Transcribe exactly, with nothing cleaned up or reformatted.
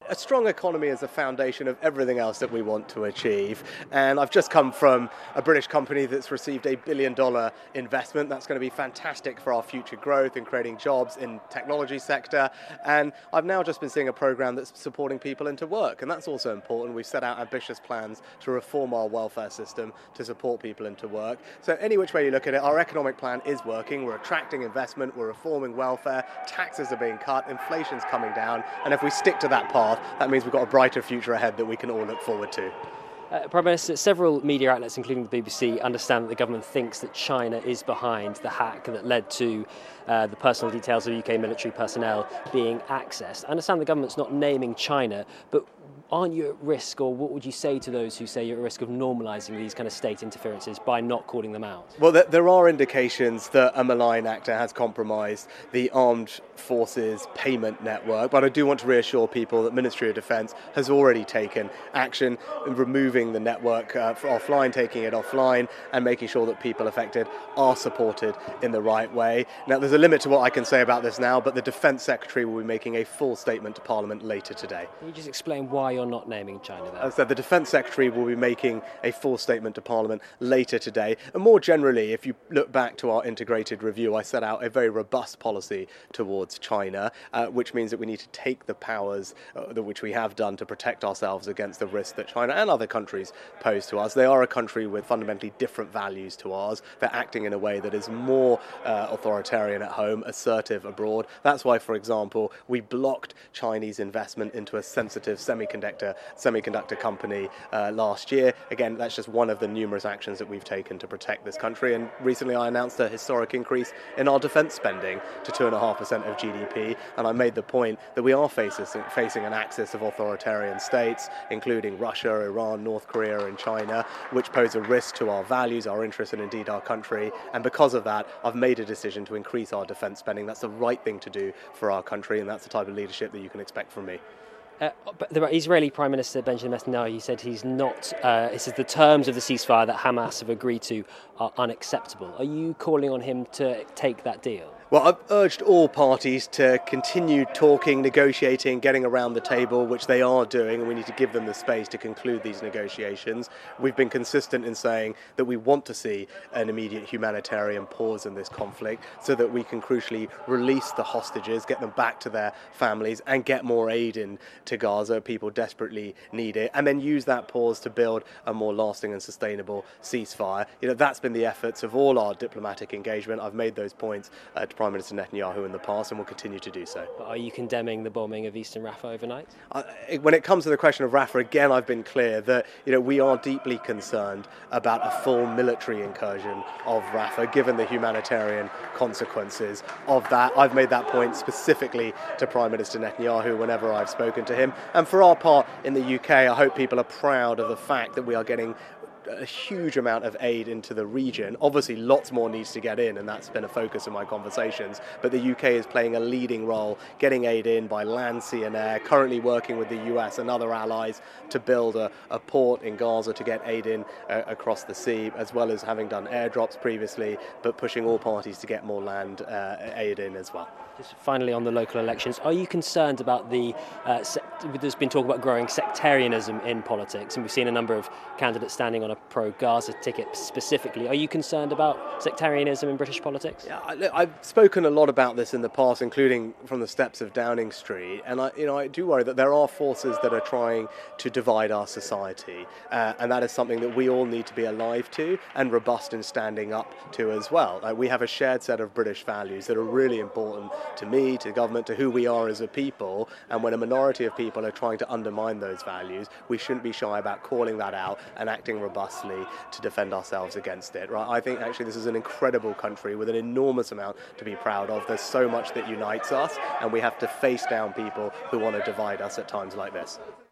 a strong economy is the foundation of everything else that we want to achieve. And I've just come from a British company that's received a billion dollar investment. That's going to be fantastic for our future growth and creating jobs in technology sector. And I've now just been seeing a program that's supporting people into work. And that's also important. We've set out ambitious plans to reform our welfare system to support people into work. So any which way you look at it, our economic plan is working. We're attracting investment. We're reforming welfare. Taxes are being cut. Inflation's coming down. And if we stick to that path, that means we've got a brighter future ahead that we can all look forward to. Uh, Prime Minister, several media outlets, including the B B C, understand that the government thinks that China is behind the hack that led to uh, the personal details of U K military personnel being accessed. I understand the government's not naming China, but aren't you at risk, or what would you say to those who say you're at risk of normalising these kind of state interferences by not calling them out? Well, there are indications that a malign actor has compromised the armed forces payment network, but I do want to reassure people that Ministry of Defence has already taken action in removing the network uh, offline, taking it offline, and making sure that people affected are supported in the right way. Now, there's a limit to what I can say about this now, but the Defence Secretary will be making a full statement to Parliament later today. Can you just explain why you're not naming China there? As I said, the Defence Secretary will be making a full statement to Parliament later today. And more generally, if you look back to our integrated review, I set out a very robust policy towards China, uh, which means that we need to take the powers uh, that which we have done to protect ourselves against the risk that China and other countries pose to us. They are a country with fundamentally different values to ours. They're acting in a way that is more uh, authoritarian at home, assertive abroad. That's why, for example, we blocked Chinese investment into a sensitive semiconductor semiconductor company uh, last year. Again, that's just one of the numerous actions that we've taken to protect this country. And recently I announced a historic increase in our defence spending to two point five percent of G D P. And I made the point that we are facing, facing an axis of authoritarian states, including Russia, Iran, North Korea and China, which pose a risk to our values, our interests and indeed our country. And because of that, I've made a decision to increase our defence spending. That's the right thing to do for our country, and that's the type of leadership that you can expect from me. Uh, but the Israeli Prime Minister Benjamin Netanyahu, he said he's not. Uh, he says the terms of the ceasefire that Hamas have agreed to are unacceptable. Are you calling on him to take that deal? Well, I've urged all parties to continue talking, negotiating, getting around the table, which they are doing, and we need to give them the space to conclude these negotiations. We've been consistent in saying that we want to see an immediate humanitarian pause in this conflict so that we can crucially release the hostages, get them back to their families, and get more aid in to Gaza. People desperately need it, and then use that pause to build a more lasting and sustainable ceasefire. You know, that's been the efforts of all our diplomatic engagement. I've made those points uh, to Prime Minister Netanyahu in the past and will continue to do so. But are you condemning the bombing of Eastern Rafah overnight? Uh, when it comes to the question of Rafah, again, I've been clear that you know we are deeply concerned about a full military incursion of Rafah, given the humanitarian consequences of that. I've made that point specifically to Prime Minister Netanyahu whenever I've spoken to him. And for our part in the U K, I hope people are proud of the fact that we are getting a huge amount of aid into the region. Obviously, lots more needs to get in, and that's been a focus of my conversations. But the U K is playing a leading role, getting aid in by land, sea and air, currently working with the U S and other allies to build a, a port in Gaza to get aid in uh, across the sea, as well as having done airdrops previously, but pushing all parties to get more land uh, aid in as well. Just finally on the local elections, are you concerned about the, uh, sect- there's been talk about growing sectarianism in politics, and we've seen a number of candidates standing on a pro-Gaza ticket specifically. Are you concerned about sectarianism in British politics? Yeah, I, I've spoken a lot about this in the past, including from the steps of Downing Street, and I, you know, I do worry that there are forces that are trying to divide our society, uh, and that is something that we all need to be alive to and robust in standing up to as well. Uh, we have a shared set of British values that are really important to me, to government, to who we are as a people, and when a minority of people are trying to undermine those values, we shouldn't be shy about calling that out and acting robustly to defend ourselves against it. Right? I think actually this is an incredible country with an enormous amount to be proud of. There's so much that unites us, and we have to face down people who want to divide us at times like this.